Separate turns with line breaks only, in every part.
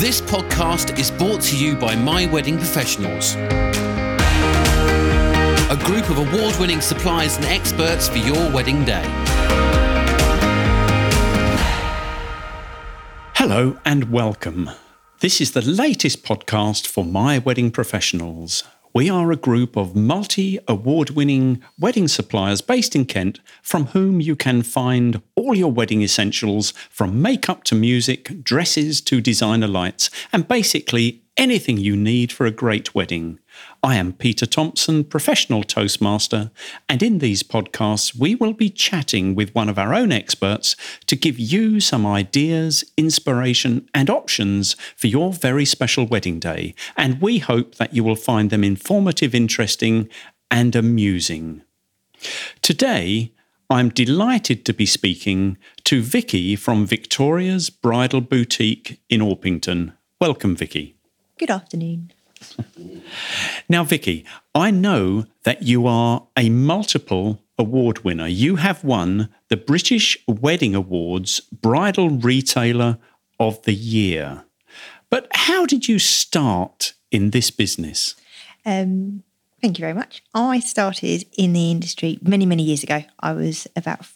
This podcast is brought to you by My Wedding Professionals, a group of award-winning suppliers and experts for your wedding day.
Hello and welcome. This is the latest podcast for My Wedding Professionals. We are a group of multi-award-winning wedding suppliers based in Kent, from whom you can find all your wedding essentials, from makeup to music, dresses to designer lights, and basically anything you need for a great wedding. I am Peter Thompson, professional Toastmaster, and in these podcasts we will be chatting with one of our own experts to give you some ideas, inspiration and options for your very special wedding day, and we hope that you will find them informative, interesting and amusing. Today, I'm delighted to be speaking to Vicky from Victoria's Bridal Boutique in Orpington. Welcome, Vicky.
Good afternoon.
Now, Vicky, I know that you are a multiple award winner. You have won the British Wedding Awards Bridal Retailer of the Year. But how did you start in this business?
Thank you very much. I started in the industry many, many years ago. I was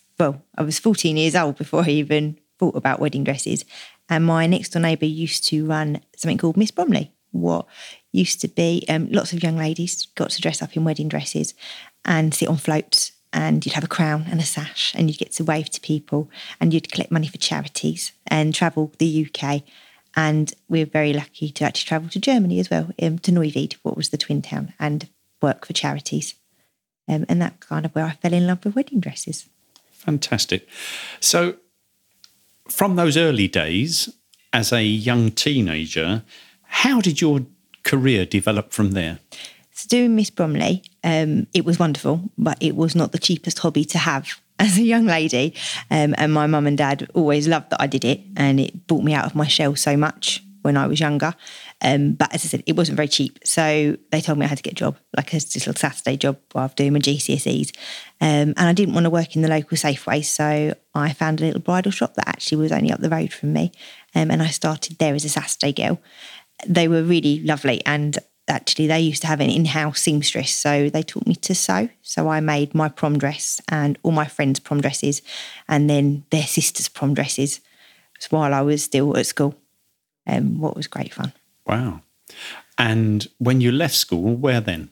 14 years old before I even thought about wedding dresses. And my next door neighbour used to run something called Miss Bromley. What used to be lots of young ladies got to dress up in wedding dresses and sit on floats, and you'd have a crown and a sash and you'd get to wave to people and you'd collect money for charities and travel the UK. And we're very lucky to actually travel to Germany as well, to Neuwied, what was the twin town, and work for charities. And that's kind of where I fell in love with wedding dresses.
Fantastic. So from those early days as a young teenager, how did your career develop from there?
So doing Miss Bromley, it was wonderful, but it was not the cheapest hobby to have as a young lady. And my mum and dad always loved that I did it, and it brought me out of my shell so much when I was younger. But as I said, it wasn't very cheap. So they told me I had to get a job, like a little Saturday job while I was doing my GCSEs. And I didn't want to work in the local Safeway, so I found a little bridal shop that actually was only up the road from me. And I started there as a Saturday girl. They were really lovely, and actually they used to have an in-house seamstress, so they taught me to sew. So I made my prom dress and all my friends' prom dresses, and then their sisters' prom dresses while I was still at school. What was great fun.
Wow. And when you left school, where then?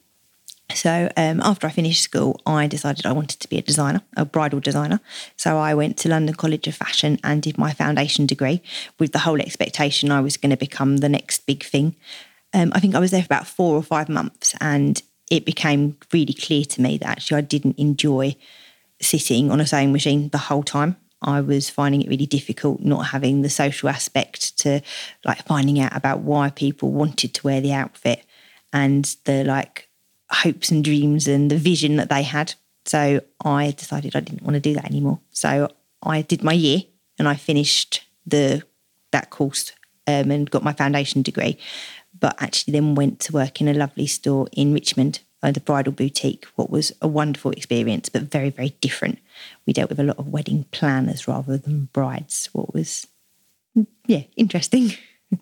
So after I finished school, I decided I wanted to be a designer, a bridal designer. So I went to London College of Fashion and did my foundation degree with the whole expectation I was going to become the next big thing. I think I was there for about 4 or 5 months, and it became really clear to me that actually I didn't enjoy sitting on a sewing machine the whole time. I was finding it really difficult not having the social aspect to like finding out about why people wanted to wear the outfit and the like hopes and dreams and the vision that they had. So I decided I didn't want to do that anymore. So I did my year and I finished that course and got my foundation degree, but actually then went to work in a lovely store in Richmond, the Bridal Boutique, what was a wonderful experience, but very, very different. We dealt with a lot of wedding planners rather than brides, what was, interesting.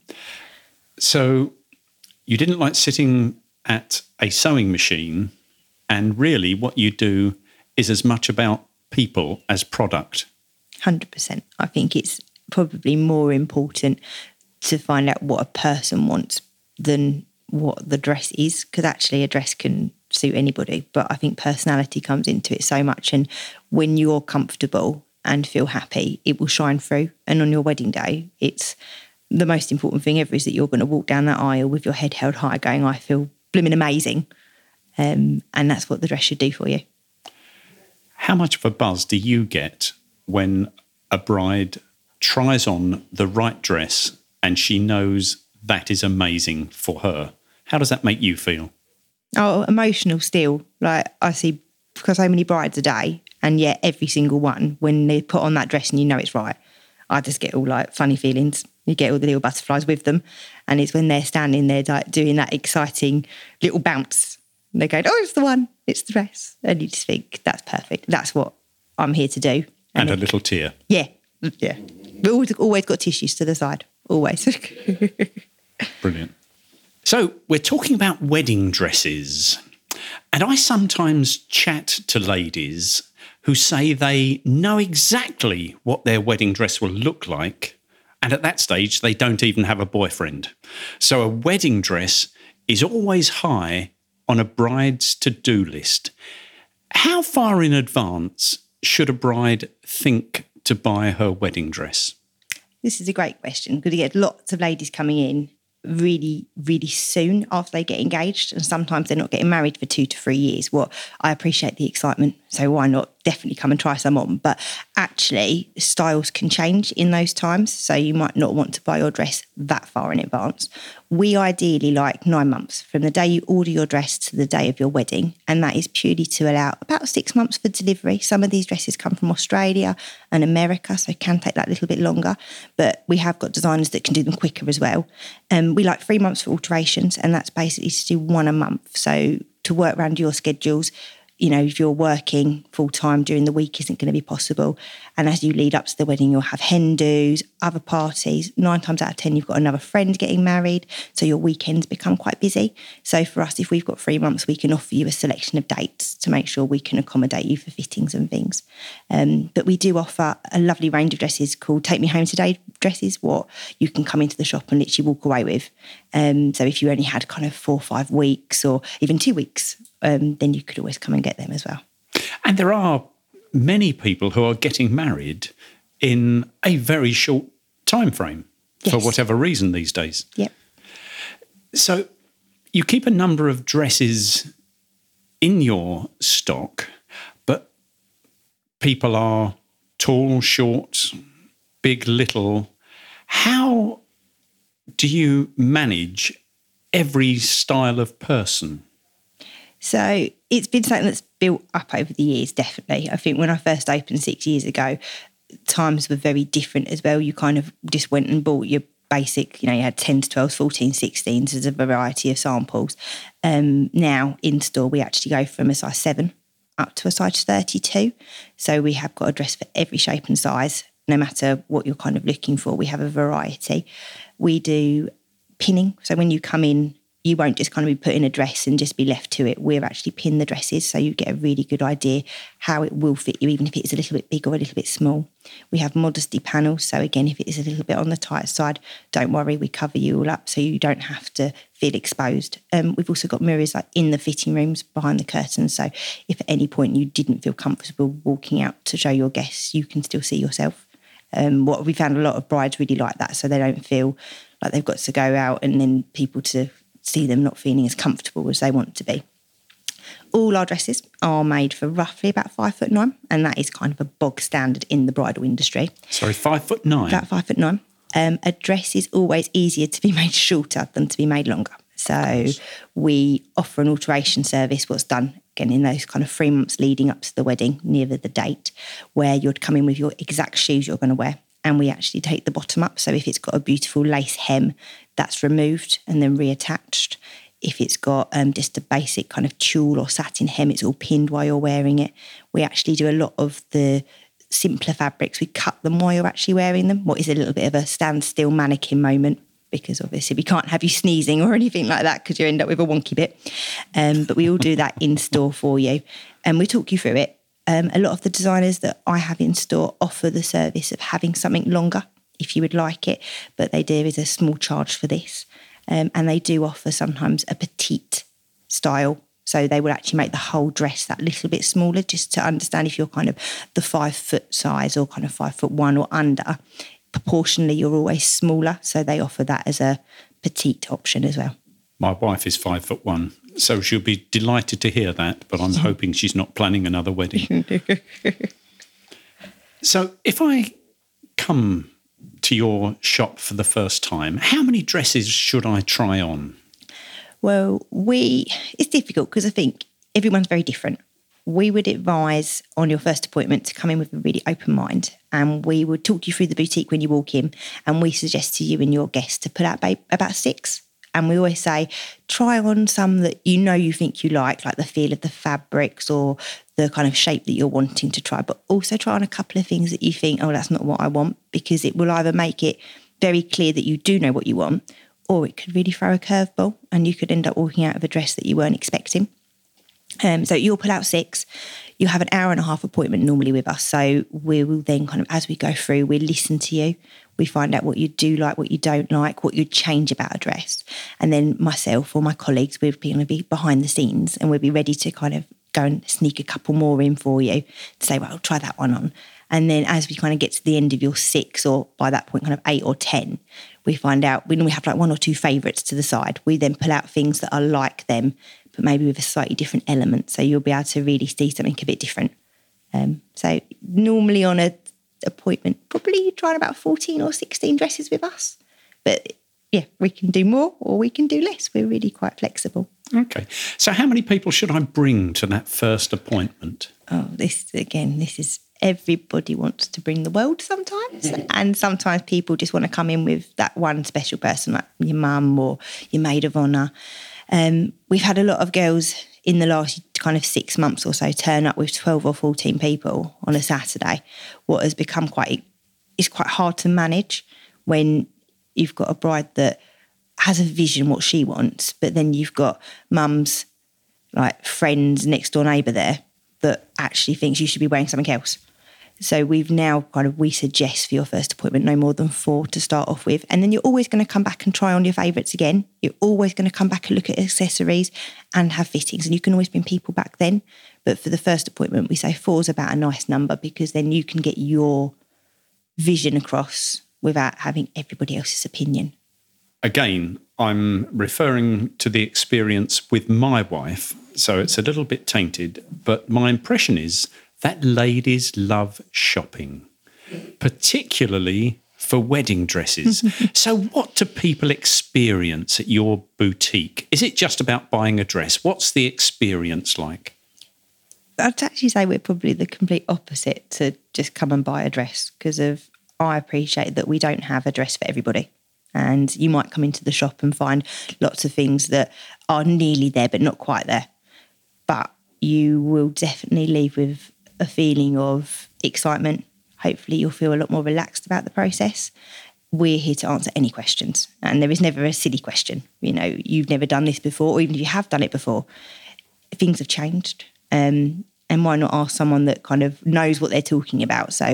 So you didn't like sitting at a sewing machine, and really what you do is as much about people as product.
100%. I think it's probably more important to find out what a person wants than what the dress is, because actually a dress can suit anybody, but I think personality comes into it so much, and when you're comfortable and feel happy, it will shine through. And on your wedding day, it's the most important thing ever is that you're going to walk down that aisle with your head held high going, I feel blooming amazing. And that's what the dress should do for you.
How much of a buzz do you get when a bride tries on the right dress and she knows that is amazing for her? How does that make you feel?
Oh, emotional still. Like I see so many brides a day, and yet every single one, when they put on that dress and you know it's right, I just get all like funny feelings. You get all the little butterflies with them. And it's when they're standing there like doing that exciting little bounce. And they're going, oh, it's the one, it's the dress. And you just think, that's perfect. That's what I'm here to do.
And a little tear.
Yeah. We've always got tissues to the side. always.
Brilliant. So we're talking about wedding dresses. And I sometimes chat to ladies who say they know exactly what their wedding dress will look like. And at that stage, they don't even have a boyfriend. So a wedding dress is always high on a bride's to-do list. How far in advance should a bride think to buy her wedding dress?
This is a great question because you get lots of ladies coming in really, really soon after they get engaged, and sometimes they're not getting married for 2 to 3 years. Well, I appreciate the excitement, so why not definitely come and try some on? But actually, styles can change in those times, so you might not want to buy your dress that far in advance. We ideally like 9 months from the day you order your dress to the day of your wedding, and that is purely to allow about 6 months for delivery. Some of these dresses come from Australia and America, so it can take that little bit longer, but we have got designers that can do them quicker as well. We like 3 months for alterations, and that's basically to do 1 a month. So to work around your schedules, you know, if you're working full time during the week isn't going to be possible. And as you lead up to the wedding, you'll have hen dos, other parties. 9 times out of 10, you've got another friend getting married. So your weekends become quite busy. So for us, if we've got 3 months, we can offer you a selection of dates to make sure we can accommodate you for fittings and things. But we do offer a lovely range of dresses called Take Me Home Today dresses, what you can come into the shop and literally walk away with. So if you only had kind of 4 or 5 weeks or even 2 weeks, then you could always come and get them as well.
And there are many people who are getting married in a very short time frame for whatever reason these days.
Yep.
So you keep a number of dresses in your stock, but people are tall, short, big, little. How do you manage every style of person?
So it's been something that's built up over the years, definitely. I think when I first opened 6 years ago, times were very different as well. You kind of just went and bought your basic, you know, you had 10 to 12s, 14, 16s as a variety of samples. Now in store, we actually go from a size 7 up to a size 32. So we have got a dress for every shape and size, no matter what you're kind of looking for. We have a variety. We do pinning. So when you come in, you won't just kind of be put in a dress and just be left to it. We've actually pinned the dresses so you get a really good idea how it will fit you, even if it's a little bit big or a little bit small. We have modesty panels. So again, if it is a little bit on the tight side, don't worry, we cover you all up so you don't have to feel exposed. We've also got mirrors like in the fitting rooms behind the curtains. So if at any point you didn't feel comfortable walking out to show your guests, you can still see yourself. What we found, a lot of brides really like that, so they don't feel like they've got to go out and then people to see them not feeling as comfortable as they want to be. All our dresses are made for roughly about 5'9", and that is kind of a bog standard in the bridal industry.
Sorry, 5'9"?
About 5'9". A dress is always easier to be made shorter than to be made longer. So we offer an alteration service, what's done, again, in those kind of 3 months leading up to the wedding, nearer the date, where you'd come in with your exact shoes you're going to wear. And we actually take the bottom up. So if it's got a beautiful lace hem, that's removed and then reattached. If it's got just a basic kind of tulle or satin hem, it's all pinned while you're wearing it. We actually do a lot of the simpler fabrics. We cut them while you're actually wearing them, what is a little bit of a standstill mannequin moment, because obviously we can't have you sneezing or anything like that because you end up with a wonky bit. But we all do that in store for you. And we talk you through it. A lot of the designers that I have in store offer the service of having something longer if you would like it, but there is a small charge for this. And they do offer sometimes a petite style. So they will actually make the whole dress that little bit smaller, just to understand if you're kind of the 5 foot size or kind of 5'1" or under. Proportionally, you're always smaller. So they offer that as a petite option as well.
My wife is 5'1", so she'll be delighted to hear that, but I'm hoping she's not planning another wedding. So if I come to your shop for the first time, how many dresses should I try on?
Well, it's difficult because I think everyone's very different. We would advise on your first appointment to come in with a really open mind, and we would talk you through the boutique when you walk in, and we suggest to you and your guests to put out about 6. And we always say, try on some that you think you like the feel of the fabrics or the kind of shape that you're wanting to try, but also try on a couple of things that you think, oh, that's not what I want, because it will either make it very clear that you do know what you want, or it could really throw a curveball and you could end up walking out of a dress that you weren't expecting. So you'll pull out 6. You have an hour and a half appointment normally with us. So we will then kind of, as we go through, we listen to you. We find out what you do like, what you don't like, what you'd change about a dress. And then myself or my colleagues, we're going to be behind the scenes and we'll be ready to kind of go and sneak a couple more in for you to say, well, try that one on. And then as we kind of get to the end of your 6, or by that point kind of 8 or 10, we find out, we normally have like 1 or 2 favourites to the side. We then pull out things that are like them, but maybe with a slightly different element. So you'll be able to really see something a bit different. So normally on a appointment, probably you're trying about 14 or 16 dresses with us. But yeah, we can do more or we can do less. We're really quite flexible.
Okay. So how many people should I bring to that first appointment?
Oh, this is everybody wants to bring the world sometimes. And sometimes people just want to come in with that one special person, like your mum or your maid of honour. We've had a lot of girls in the last kind of 6 months or so turn up with 12 or 14 people on a Saturday. What has become quite hard to manage when you've got a bride that has a vision what she wants, but then you've got mum's like friends, next door neighbour there that actually thinks you should be wearing something else. So we've now we suggest for your first appointment no more than 4 to start off with. And then you're always going to come back and try on your favourites again. You're always going to come back and look at accessories and have fittings. And you can always bring people back then. But for the first appointment, we say 4 is about a nice number because then you can get your vision across without having everybody else's opinion.
Again, I'm referring to the experience with my wife, so it's a little bit tainted, but my impression is that ladies love shopping, particularly for wedding dresses. So what do people experience at your boutique? Is it just about buying a dress? What's the experience like?
I'd actually say we're probably the complete opposite to just come and buy a dress, because I appreciate that we don't have a dress for everybody. And you might come into the shop and find lots of things that are nearly there but not quite there. But you will definitely leave with a feeling of excitement. Hopefully you'll feel a lot more relaxed about the process. We're here to answer any questions, and there is never a silly question. You know, you've never done this before, or even if you have done it before, things have changed. And why not ask someone that kind of knows what they're talking about? So,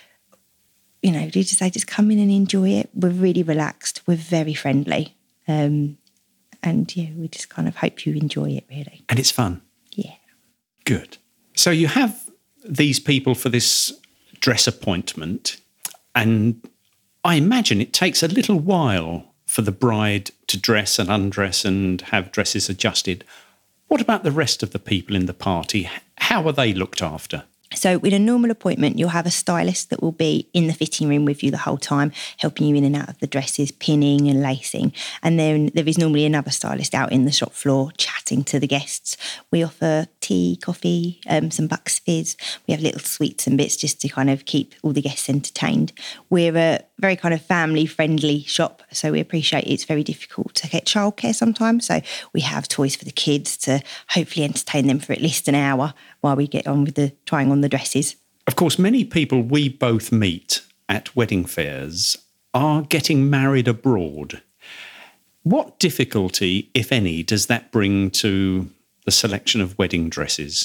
you know, just come in and enjoy it. We're really relaxed. We're very friendly. And yeah, we just kind of hope you enjoy it, really.
And it's fun.
Yeah.
Good. So you have these people for this dress appointment, and I imagine it takes a little while for the bride to dress and undress and have dresses adjusted. What about the rest of the people in the party? How are they looked after?
So in a normal appointment, you'll have a stylist that will be in the fitting room with you the whole time, helping you in and out of the dresses, pinning and lacing. And then there is normally another stylist out in the shop floor chatting to the guests. We offer tea, coffee, some Bucks Fizz. We have little sweets and bits just to kind of keep all the guests entertained. We're a very kind of family-friendly shop, so we appreciate it's very difficult to get childcare sometimes. So we have toys for the kids to hopefully entertain them for at least an hour while we get on with the trying on the dresses.
Of course, many people we both meet at wedding fairs are getting married abroad. What difficulty, if any, does that bring to the selection of wedding dresses?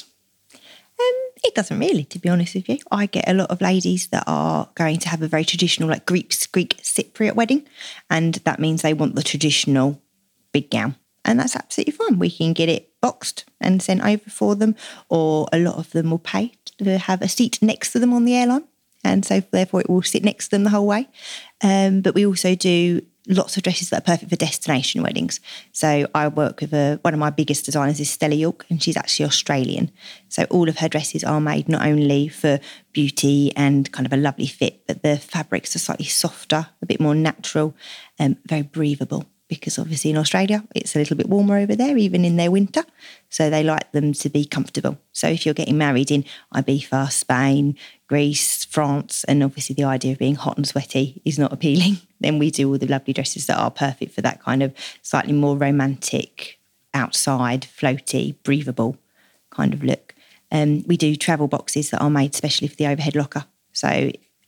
It doesn't really, to be honest with you. I get a lot of ladies that are going to have a very traditional, like Greek Cypriot wedding, and that means they want the traditional big gown. And that's absolutely fine. We can get it boxed and sent over for them, or a lot of them will pay to have a seat next to them on the airline, and so therefore it will sit next to them the whole way. But we also do lots of dresses that are perfect for destination weddings. So I work with one of my biggest designers is Stella York, and she's actually Australian. So all of her dresses are made not only for beauty and kind of a lovely fit, but the fabrics are slightly softer, a bit more natural, very breathable. Because obviously in Australia, it's a little bit warmer over there, even in their winter. So they like them to be comfortable. So if you're getting married in Ibiza, Spain, Greece, France, and obviously the idea of being hot and sweaty is not appealing, then we do all the lovely dresses that are perfect for that kind of slightly more romantic, outside, floaty, breathable kind of look. We do travel boxes that are made specially for the overhead locker. So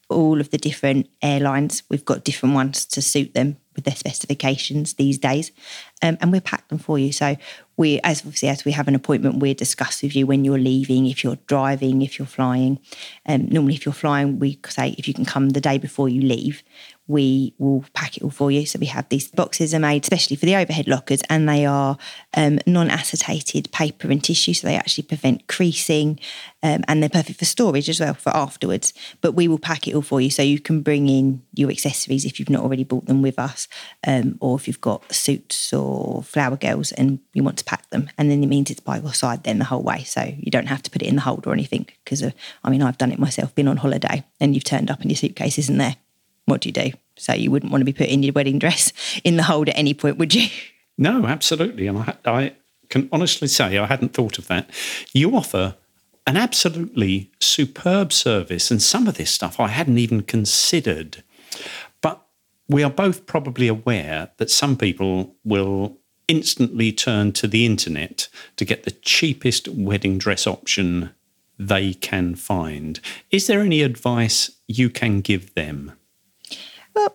all of the different airlines. We've got different ones to suit them with their specifications these days, and we pack them for you. So we, as we have an appointment, we discuss with you when you're leaving, if you're driving, if you're flying. Normally, if you're flying, we say if you can come the day before you leave, we will pack it all for you. So we have these boxes are made especially for the overhead lockers, and they are non-acetated paper and tissue, so they actually prevent creasing, and they're perfect for storage as well for afterwards. But we will pack it all for you, so you can bring in your accessories if you've not already bought them with us, or if you've got suits or flower girls and you want to pack them, and then it means it's by your side then the whole way, so you don't have to put it in the hold or anything. Because I've done it myself, been on holiday and you've turned up and your suitcase isn't there. What do you do? So you wouldn't want to be putting your wedding dress in the hold at any point, would you?
No, absolutely. And I can honestly say I hadn't thought of that. You offer an absolutely superb service, and some of this stuff I hadn't even considered. But we are both probably aware that some people will instantly turn to the internet to get the cheapest wedding dress option they can find. Is there any advice you can give them?
Well,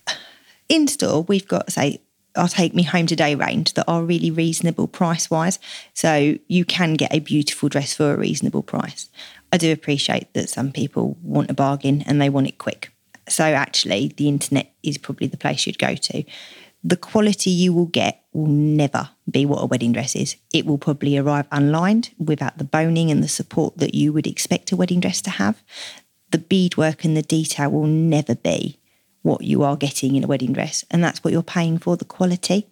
in store, we've got, say, our Take Me Home Today range that are really reasonable price-wise. So you can get a beautiful dress for a reasonable price. I do appreciate that some people want a bargain and they want it quick. So actually, the internet is probably the place you'd go to. The quality you will get will never be what a wedding dress is. It will probably arrive unlined without the boning and the support that you would expect a wedding dress to have. The beadwork and the detail will never be what you are getting in a wedding dress, and that's what you're paying for, the quality.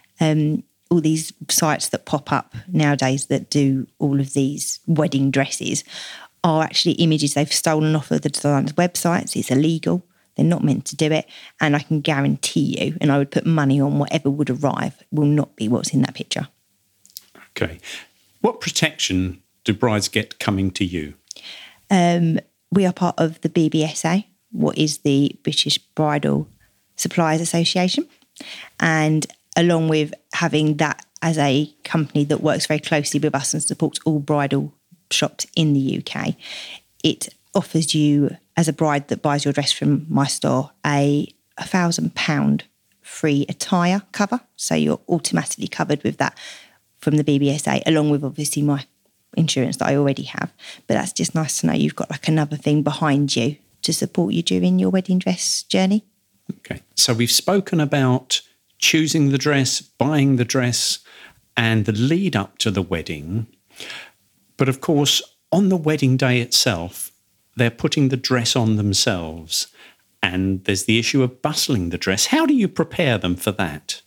All these sites that pop up nowadays that do all of these wedding dresses are actually images they've stolen off of the designer's websites. It's illegal. They're not meant to do it. And I can guarantee you, and I would put money on whatever would arrive, will not be what's in that picture.
Okay. What protection do brides get coming to you?
We are part of the BBSA, what is the British Bridal Suppliers Association. And along with having that as a company that works very closely with us and supports all bridal shops in the UK, it offers you, as a bride that buys your dress from my store, a £1,000 free attire cover. So you're automatically covered with that from the BBSA, along with obviously my insurance that I already have. But that's just nice to know you've got like another thing behind you to support you during your wedding dress journey.
Okay, so we've spoken about choosing the dress, buying the dress, and the lead up to the wedding. But of course, on the wedding day itself, they're putting the dress on themselves, and there's the issue of bustling the dress. How do you prepare them for that?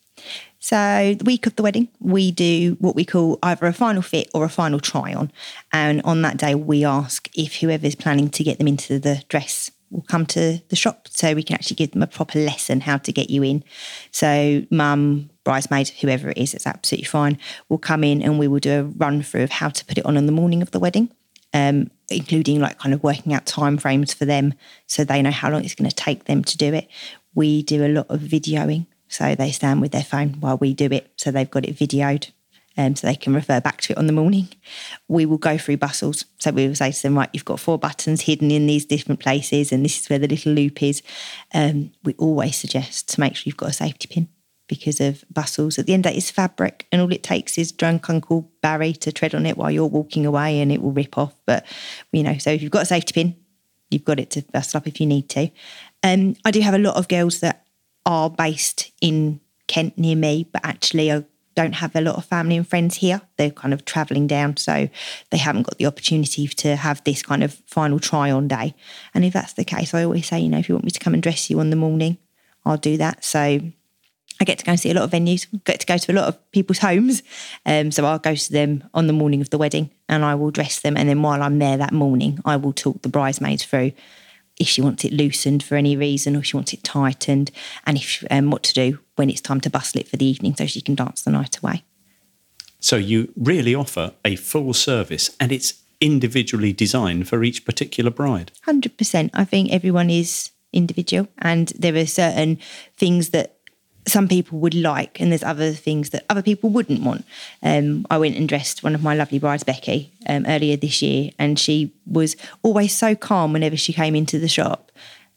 So the week of the wedding, we do what we call either a final fit or a final try on. And on that day, we ask if whoever's planning to get them into the dress will come to the shop, so we can actually give them a proper lesson how to get you in. So mum, bridesmaid, whoever it is, it's absolutely fine, will come in and we will do a run through of how to put it on the morning of the wedding, including like kind of working out time frames for them so they know how long it's going to take them to do it. We do a lot of videoing. So they stand with their phone while we do it. So they've got it videoed, so they can refer back to it on the morning. We will go through bustles. So we will say to them, right, you've got 4 buttons hidden in these different places, and this is where the little loop is. We always suggest to make sure you've got a safety pin because of bustles. At the end of it, it's fabric, and all it takes is drunk Uncle Barry to tread on it while you're walking away, and it will rip off. But, so if you've got a safety pin, you've got it to bustle up if you need to. I do have a lot of girls that are based in Kent near me, but actually I don't have a lot of family and friends here. They're kind of travelling down, so they haven't got the opportunity to have this kind of final try-on day. And if that's the case, I always say, if you want me to come and dress you on the morning, I'll do that. So I get to go and see a lot of venues, get to go to a lot of people's homes. So I'll go to them on the morning of the wedding and I will dress them. And then while I'm there that morning, I will talk the bridesmaids through if she wants it loosened for any reason or if she wants it tightened, and if what to do when it's time to bustle it for the evening so she can dance the night away.
So you really offer a full service, and it's individually designed for each particular bride.
100%. I think everyone is individual, and there are certain things that some people would like, and there's other things that other people wouldn't want. I went and dressed one of my lovely brides, Becky, earlier this year, and she was always so calm whenever she came into the shop.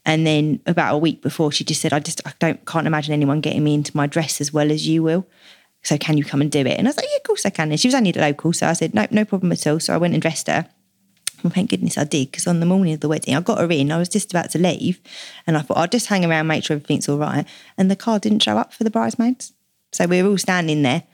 And then about a week before, she just said, can't imagine anyone getting me into my dress as well as you will. So can you come and do it? And I was like, yeah, of course I can. And she was only local. So I said, no problem at all. So I went and dressed her. Well, thank goodness I did, because on the morning of the wedding, I got her in. I was just about to leave. And I thought, I'll just hang around, make sure everything's all right. And the car didn't show up for the bridesmaids. So we were all standing there.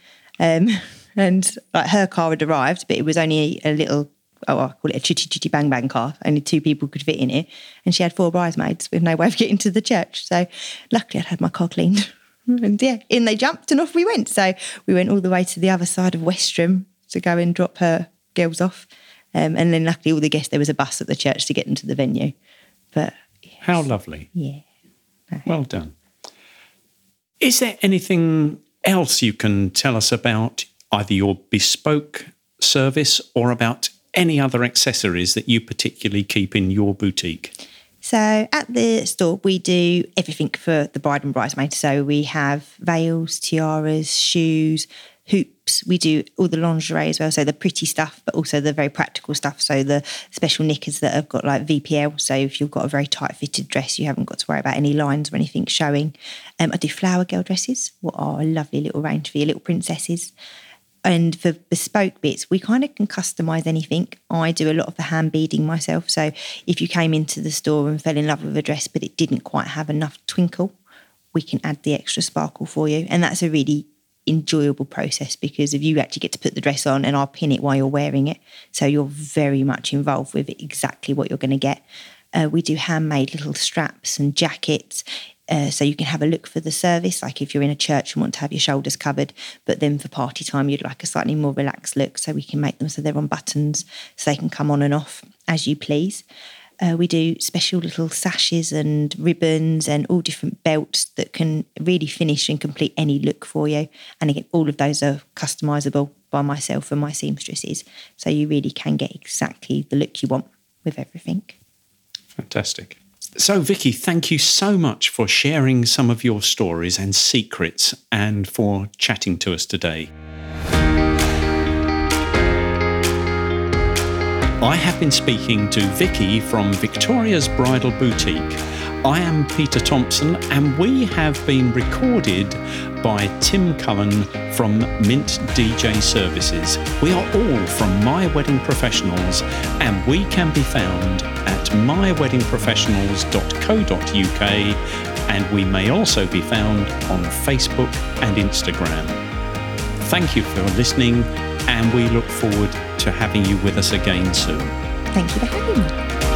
And like her car had arrived, but it was only a little, I call it a chitty bang bang car. Only 2 people could fit in it. And she had 4 bridesmaids with no way of getting to the church. So luckily I'd had my car cleaned. And yeah, in they jumped and off we went. So we went all the way to the other side of Westerham to go and drop her girls off. And then luckily all the guests, there was a bus at the church to get them to the venue. But yes.
How lovely.
Yeah.
Well done. Is there anything else you can tell us about either your bespoke service or about any other accessories that you particularly keep in your boutique?
So at the store, we do everything for the bride and bridesmaid. So we have veils, tiaras, shoes, hoops. We do all the lingerie as well, so the pretty stuff, but also the very practical stuff. So the special knickers that have got like VPL. So if you've got a very tight fitted dress, you haven't got to worry about any lines or anything showing. I do flower girl dresses, what are a lovely little range for your little princesses. And for bespoke bits, we kind of can customise anything. I do a lot of the hand beading myself. So if you came into the store and fell in love with a dress, but it didn't quite have enough twinkle, we can add the extra sparkle for you. And that's a really enjoyable process, because if you actually get to put the dress on and I'll pin it while you're wearing it. So you're very much involved with exactly what you're going to get. We do handmade little straps and jackets. So you can have a look for the service, like if you're in a church and want to have your shoulders covered, but then for party time, you'd like a slightly more relaxed look. So we can make them so they're on buttons, so they can come on and off as you please. We do special little sashes and ribbons and all different belts that can really finish and complete any look for you. And again, all of those are customisable by myself and my seamstresses. So you really can get exactly the look you want with everything.
Fantastic. So, Vicky, thank you so much for sharing some of your stories and secrets and for chatting to us today. I have been speaking to Vicky from Victoria's Bridal Boutique. I am Peter Thompson, and we have been recorded by Tim Cullen from Mint DJ Services. We are all from My Wedding Professionals, and we can be found at myweddingprofessionals.co.uk, and we may also be found on Facebook and Instagram. Thank you for listening, and we look forward to having you with us again soon.
Thank you for having me.